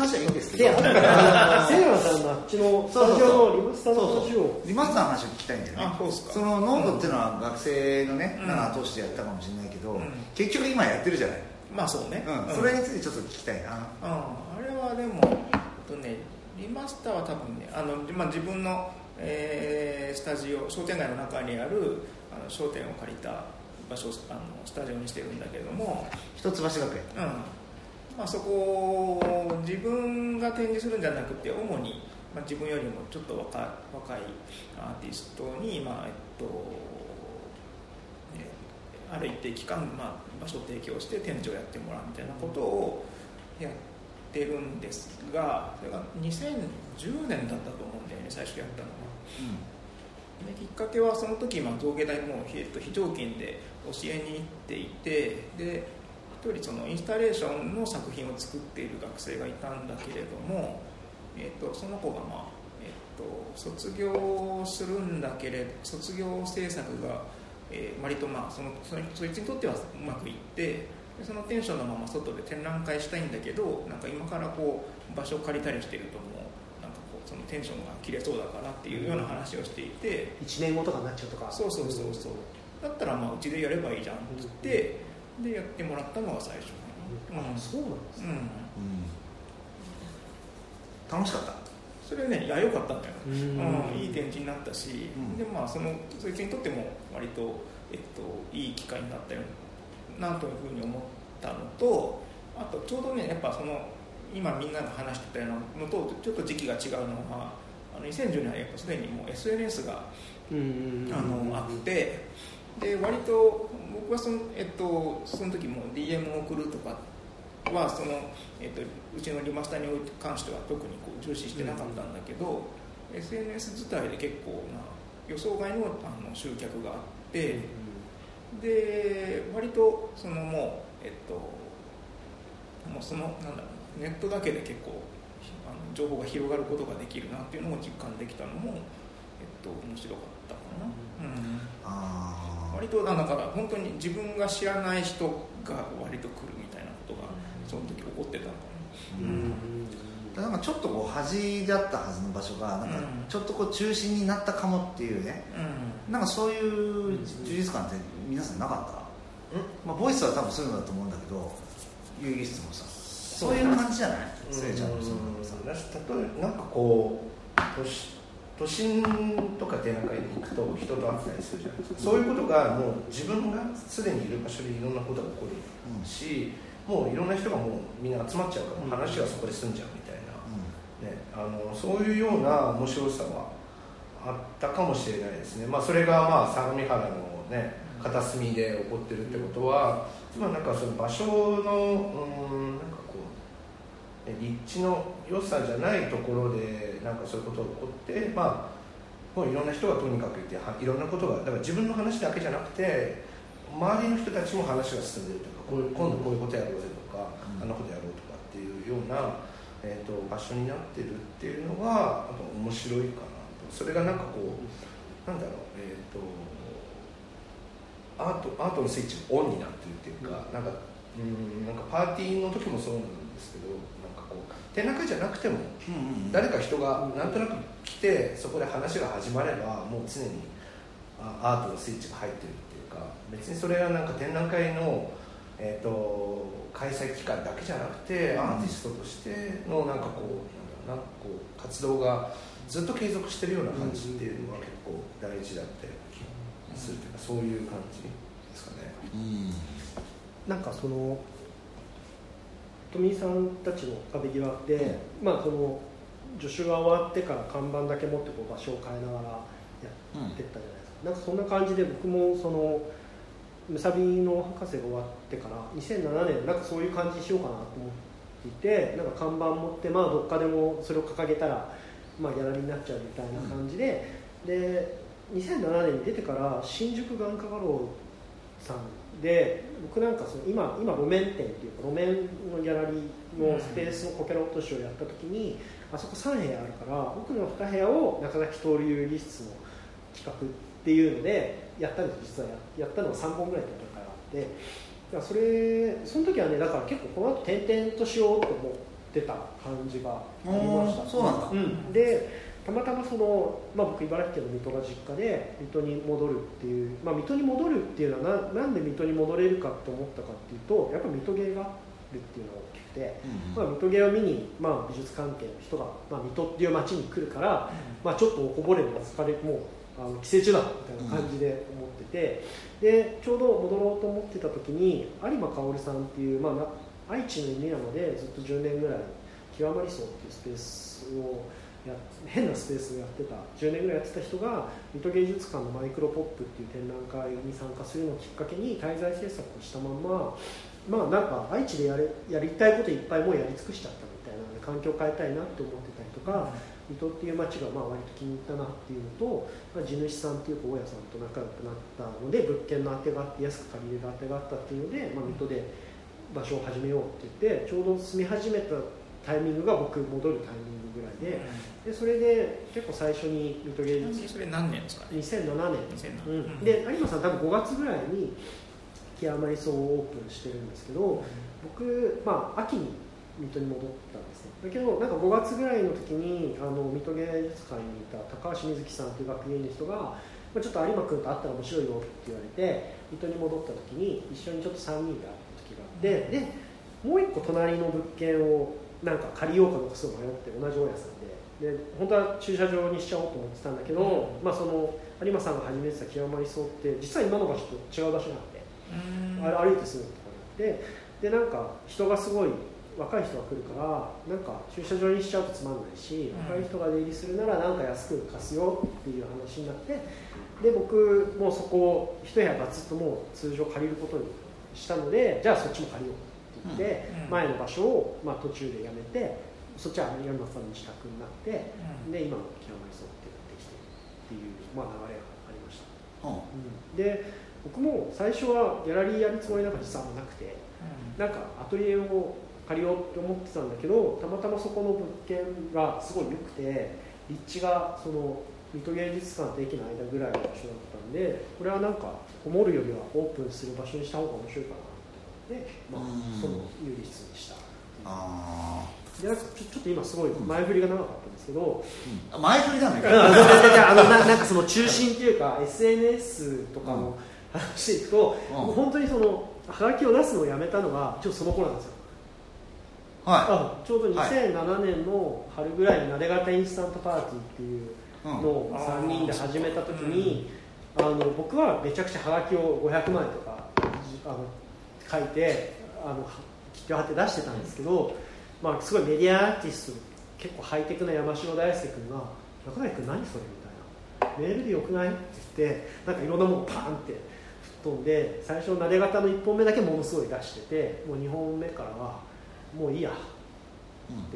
話はいいんですけど、 セイラさんのあっちのスタジオのリマスターの話を、 リマスターの話を聞きたいんだよね。 あ、そうですか。 そのノートっていうのは学生のね、通してやったかもしれないけど、結局今やってるじゃない。 まあそうね、 それについてちょっと聞きたいな。 あれはでもリマスターは多分ね、自分の、スタジオ、商店街の中にある商店を借りた場所をスタジオにしてるんだけども、 一橋学園、 そこを自分が展示するんじゃなくて、主に、自分よりもちょっと若いアーティストに、ある一定期間、場所を提供して展示をやってもらうみたいなことをやってるんですが、それが2010年だったと思うんだよね、最初やったのは。できっかけはその時造形大も非常勤で教えに行っていて、で一人そのインスタレーションの作品を作っている学生がいたんだけれども、その子が卒業するんだけれど、卒業制作が、割とそいつにとってはうまくいって、そのテンションのまま外で展覧会したいんだけど、なんか今から場所を借りたりしてるともうそのテンションが切れそうだからっていうような話をしていて、 1年後とかになっちゃうとか、 そうだったらうちでやればいいじゃんって言って、でやってもらったのが最初。 そうなんですね。 楽しかった。 それね、良かったんだよ。いい展示になったし、でそいつにとっても割といい機会になったよなというふうに思ったのと、あとちょうどね、やっぱ今みんなが話してたようなのとちょっと時期が違うのは、2010年はやっぱすでにもう SNS があって、で割と僕はその時も DM を送るとかはうちのリマスターに関しては特に重視してなかったんだけど、SNS 自体で結構な予想外の集客があって、で割ともうそのなんだろう、ネットだけで結構情報が広がることができるなっていうのを実感できたのも、面白かったかな。割とだから本当に自分が知らない人が割と来るみたいなことがその時起こってたのかな。 なんかちょっと端だったはずの場所がなんかちょっと中心になったかもっていうね、なんかそういう充実感って皆さんなかった？ボイスは多分そういうのだと思うんだけど、有意義室もさ、そういう感じじゃない？せいちゃんのそのさ、 例えばなんか都心とか展覧会に行くと人と会ったりするじゃないですか。そういうことがもう自分がすでにいる場所でいろんなことが起こるし、もういろんな人がもうみんな集まっちゃうから、話がそこで済んじゃうみたいな、そういうような面白さはあったかもしれないですね。それが相模原のね片隅で起こってるってことは、なんかその場所のなんか立地の良さじゃないところでなんかそういうことが起こって、もういろんな人がとにかくいて、いろんなことがだから自分の話だけじゃなくて周りの人たちも話が進んでるとか、今度こういうことやろうぜとか、あんなことやろうとかっていうような、場所になってるっていうのが面白いかなと。それがなんかなんだろう、アートのスイッチがオンになってるっていうか、なんかパーティーの時もそうなんですけど、展覧会じゃなくても、誰か人がなんとなく来てそこで話が始まれば、もう常にアートのスイッチが入ってるっていうか、別にそれはなんか展覧会の、開催期間だけじゃなくて、アーティストとしてのなんか活動がずっと継続してるような感じっていうのは結構大事だったりするというか、そういう感じですかね。 なんか富井さんたちの壁際で、その助手が終わってから看板だけ持って場所を変えながらやってったじゃないですか。なんかそんな感じで僕もむさびの博士が終わってから2007年なんかそういう感じにしようかなと思っていて、なんか看板持ってどっかでもそれを掲げたらギャラリーになっちゃうみたいな感じで、で2007年に出てから新宿眼科画廊さんで、僕なんか今路面店っていうか路面のギャラリーのスペースのこけら落としをやった時に、あそこ3部屋あるから奥の2部屋を中崎徹有意義室の企画っていうのでやったんです。実はやったのが3本ぐらいの段階があって、その時はね、だから結構この後転々としようと思ってってた感じがありました。 そうなんだ、 でたまたま僕茨城県の水戸が実家で水戸に戻るっていう、水戸に戻るっていうのはなんで水戸に戻れるかって思ったかっていうと、やっぱり水戸芸があるっていうのが大きくて、水戸芸を見に、美術関係の人が、水戸っていう街に来るから、ちょっとおこぼれの疲れもう帰省中だみたいな感じで思ってて、でちょうど戻ろうと思ってた時に有馬薫さんっていう、愛知の犬山でずっと10年ぐらい極まり荘っていうスペースを変なスペースをやってた10年ぐらいやってた人が水戸芸術館のマイクロポップっていう展覧会に参加するのをきっかけに滞在制作をしたまま、なんか愛知でやりたいこといっぱいもうやり尽くしちゃったみたいなので環境を変えたいなって思ってたりとか、水戸っていう街が割と気に入ったなっていうのと、地主さんっていうか大家さんと仲良くなったので物件の当てがあって安く借りれる当てがあったっていうので、水戸で場所を始めようって言ってちょうど住み始めたタイミングが僕戻るタイミングぐらいで、それで結構最初に水戸芸術それ何年ですかね。 2007年、で有馬さん多分5月ぐらいに極まり荘をオープンしてるんですけど、僕、秋に水戸に戻ったんですね。だけどなんか5月ぐらいの時に水戸芸術館にいた高橋瑞希さんという学芸員の人が、ちょっと有馬君と会ったら面白いよって言われて水戸に戻った時に一緒にちょっと3人で会った時があって、でもう一個隣の物件をなんか借りようかどうかすごい迷って同じ大家さんで本当は駐車場にしちゃおうと思ってたんだけど、その有馬さんが始めてた極まり荘って実は今の場所と違う場所があって、歩いてすぐのところにあって、でなんか人がすごい若い人が来るからなんか駐車場にしちゃうとつまんないし、若い人が出入りするならなんか安く貸すよっていう話になって、で僕もうそこを一部屋ガツッともう通常借りることにしたので、じゃあそっちも借りようって言って、前の場所を途中でやめて、そっちは有馬さんの自宅になって、で今の極まり荘ってできてっていう、流れがありました。で僕も最初はギャラリーやるつもりなんか実はなくて、なんかアトリエを借りようって思ってたんだけど、たまたまそこの物件がすごい良くて、立地がその水戸芸術館と駅の間ぐらいの場所だったんで、これはなんかこもるよりはオープンする場所にした方が面白いかなで、その有利室にした。でちょっと今すごい前振りが長かったんですけど、 前振りなのよなんかその中心っていうか SNS とかの話でいくと、本当にそのハガキを出すのをやめたのがちょっとその頃なんですよ。ちょうど2007年の春ぐらいになで型インスタントパーティーっていうのを3人で始めた時に、僕はめちゃくちゃハガキを500枚とか書いて切手を貼って出してたんですけど、すごいメディアアーティスト結構ハイテクな山城大輔君が「中谷君何それ?」みたいな「メールでよくない?」って言って、なんかいろんなものをパーンって吹っ飛んで、最初なで型の1本目だけものすごい出してて、もう2本目からはもういいやって、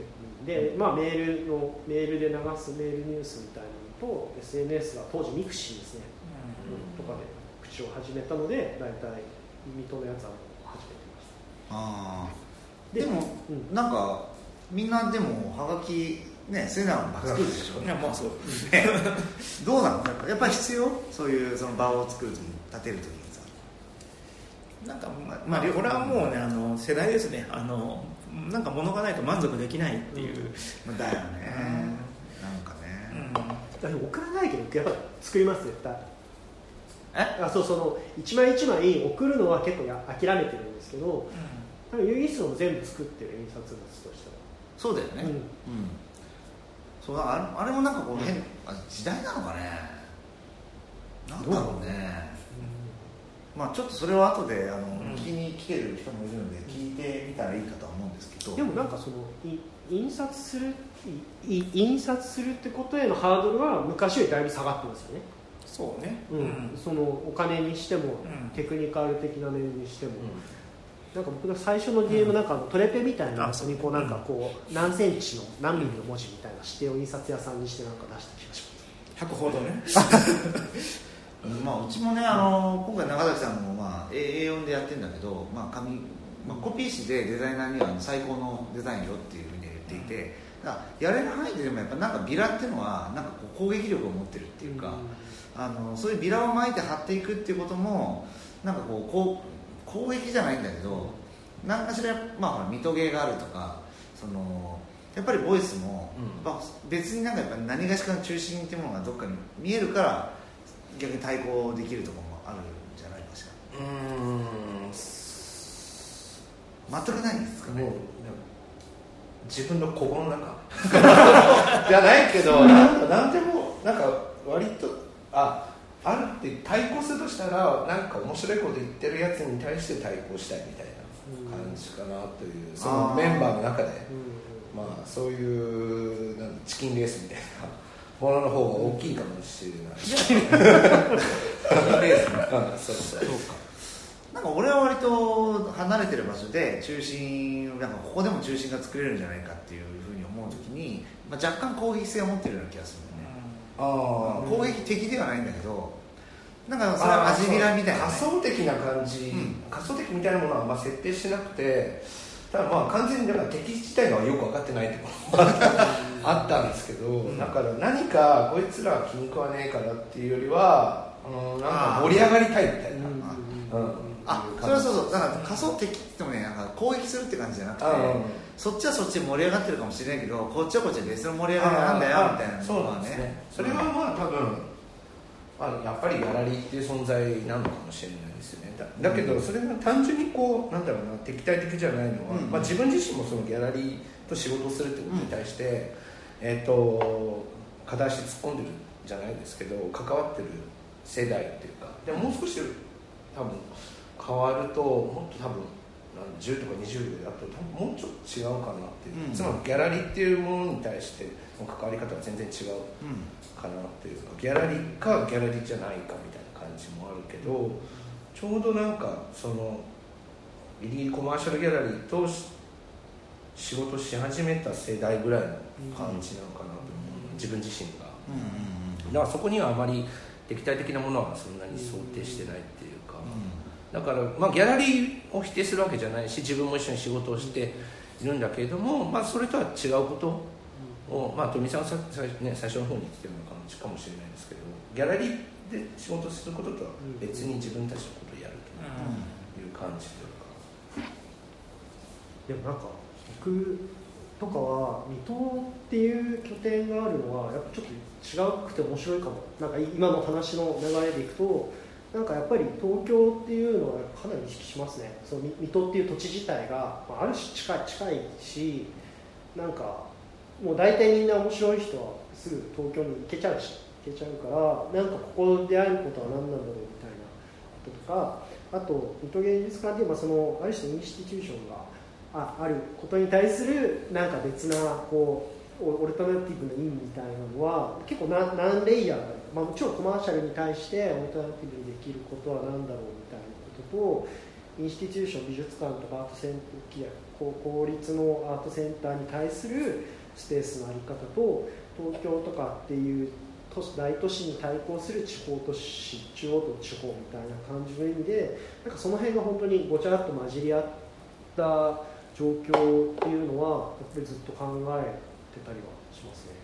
で、メールで流すメールニュースみたいなのと SNS が当時ミクシーですね、とかで口を始めたので、だいたい水戸のやつは始めてました。 でも、なんかみんなでもハガキね、セナの作るでしょ。 そうどうなの？やっぱり必要？そういうその場を作るときに立てるときにさ。 なんかこれはもうね世代ですね。なんか物がないと満足できないっていう。 だよね。なんかね。 送らないけどやっぱ作ります絶対。その一枚一枚送るのは結構諦めてるんですけど。有機質を全部作ってる印刷物としてはそうだよね。そうあれもなんかこう変、時代なのかね。なんだろうね。ちょっとそれは後で聞きに来てる人もいるので聞いてみたらいいかとは思うんですけど。 でもなんかその印刷するってことへのハードルは昔よりだいぶ下がってますよね。 そうね。 そのお金にしても、テクニカル的な面にしても。なんか僕が最初の DM なんかトレペみたいなのにこうなんかこう何センチの何ミリの文字みたいな指定を印刷屋さんにしてなんか出した気がします。100ほどね。 うちもね今回長崎さんもA4 でやってるんだけど、コピー紙でデザイナーには最高のデザインよっていうふうに言っていて、だからやれる範囲ででもやっぱなんかビラっていうのはなんかこう攻撃力を持ってるっていうか、そういうビラを巻いて貼っていくっていうこともなんかこう攻撃じゃないんだけど、何かしら水戸芸があるとか、 やっぱりボイスも、別になんかやっぱ何がしかの中心っていうものがどっかに見えるから逆に対抗できるところもあるんじゃないかしら。全くないんですかね。 自分の心の中じゃないけどなんでもなんか割とあるって対抗するとしたらなんか面白いこと言ってるやつに対して対抗したいみたいな感じかなという、そのメンバーの中で、まあそういうチキンレースみたいなものの方が大きいかもしれない。チキンレースそうか。 なんか俺は割と離れてる場所で中心なんかここでも中心が作れるんじゃないかっていうふうに思うときに、若干攻撃性を持ってるような気がするんだよね。攻撃的ではないんだけど、なんかそれは味びらみたいな、 仮想的な感じ、仮想的みたいなものはあんま設定してなくて、ただまあ完全にだから敵自体がよく分かってないってことがあったんですけど、だから何かこいつら気に食わねえからっていうよりはなんか盛り上がりたいみたいな、 それはそうだから仮想敵って言ってもね、なんか攻撃するって感じじゃなくて、そっちはそっちで盛り上がってるかもしれないけど、こっちはこっちで別の盛り上がりなんだよみたいな。 そうなんですね。それはまあ多分やっぱりギャラリーっていう存在なのかもしれないですよね。だけどそれが単純にこうなんだろうな、敵対的じゃないのは、自分自身もそのギャラリーと仕事をするってことに対して、片足突っ込んでるじゃないですけど、関わってる世代っていうか、でももう少し多分変わるともっと多分10とか20だと多分もうちょっと違うかなっていう、つまりギャラリーっていうものに対しての関わり方が全然違うかなっていうか、ギャラリーかギャラリーじゃないかみたいな感じもあるけど、ちょうどなんかそのリリーコマーシャルギャラリーと仕事し始めた世代ぐらいの感じなのかなと思う、自分自身が。だからそこにはあまり敵対的なものはそんなに想定してないっていうか、だからまあギャラリーを否定するわけじゃないし、自分も一緒に仕事をしているんだけれども、まあそれとは違うことを、まあ富さんは最初の方に言ってるような感じかもしれないですけど、ギャラリーで仕事することとは別に自分たちのことをやるという感じというか。 でもなんか僕とかは水戸っていう拠点があるのはやっぱちょっと違くて面白いかも。なんか今の話の流れでいくと、なんかやっぱり東京っていうのはかなり意識しますね。その水戸っていう土地自体がある種近いし、なんかもう大体みんな面白い人はすぐ東京に行けちゃうから、なんかここであることは何なんだろうみたいなこととか、あと水戸芸術館っていうそのある種のインスティテューションがあることに対するなんか別なこうオルタナティブな意味みたいなのは結構何レイヤーが、もちろんコマーシャルに対してオルタナティブにできることは何だろうみたいなことと、インスティテューション美術館とかアートセンター公立のアートセンターに対するスペースの在り方と、東京とかっていう大都市に対抗する地方都市、中央と地方みたいな感じの意味で、なんかその辺が本当にごちゃっと混じり合った状況っていうのはやっぱりずっと考えてたりはしますね。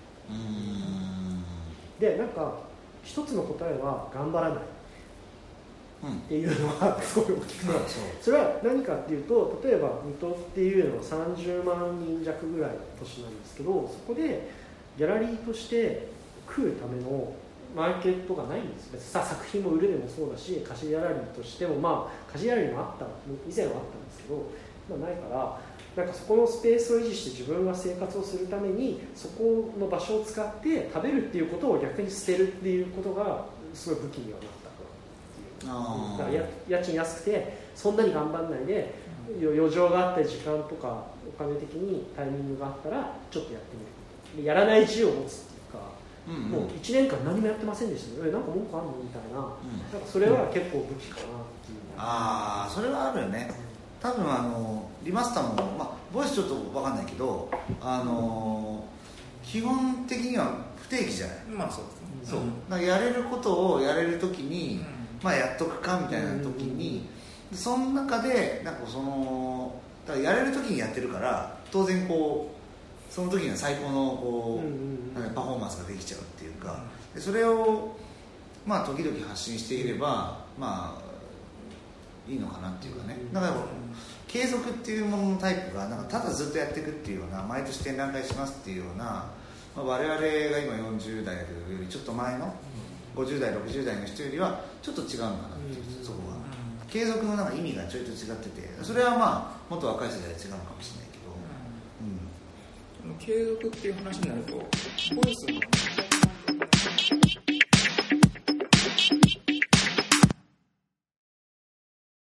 でなんか一つの答えは頑張らないっていうのはすごい大きくて、それは何かっていうと、例えば水戸っていうのは30万人弱ぐらいの都市なんですけど、そこでギャラリーとして食うためのマーケットがないんですよ。さあ作品も売るでもそうだし、貸しギャラリーとしても貸しギャラリーも以前はあったんですけど、ないから、なんかそこのスペースを維持して自分が生活をするためにそこの場所を使って食べるっていうことを逆に捨てるっていうことがすごい武器にはなったかなっていう。だから家賃安くてそんなに頑張らないで、余剰があったり時間とかお金的にタイミングがあったらちょっとやってみる、やらない自由を持つっていうか、もう1年間何もやってませんでしたね、なんか文句あるのみたいな、なんかそれは結構武器かなっていう。 それはあるよね。多分リマスターも、ボイスちょっと分かんないけど、基本的には不定期じゃない。 そうですね。 だからやれることをやれるときに、やっとくかみたいなときに、その中でなんかだからやれるときにやってるから、当然こうその時には最高のパフォーマンスができちゃうっていうか、でそれを時々発信していれば、 いいのかなっていうかね。だから継続っていうもののタイプがなんかただずっとやっていくっていうような、毎年展覧会しますっていうような、まあ、我々が今40代よりちょっと前の50代60代の人よりはちょっと違うのかなっていう、そこは継続のなんか意味がちょいと違ってて、それはまあもっと若い世代は違うのかもしれないけど、 継続っていう話になるとボイスの